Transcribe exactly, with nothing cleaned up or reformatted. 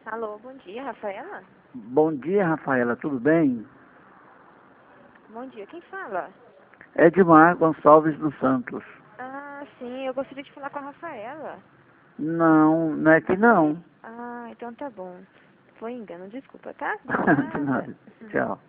Alô, bom dia, Rafaela? Bom dia, Rafaela, tudo bem? Bom dia, quem fala? Edmar Gonçalves dos Santos. Ah, sim, eu gostaria de falar com a Rafaela. Não, não é que não. Ah, então tá bom. Foi engano, desculpa, tá? De Obrigada. nada. Tchau.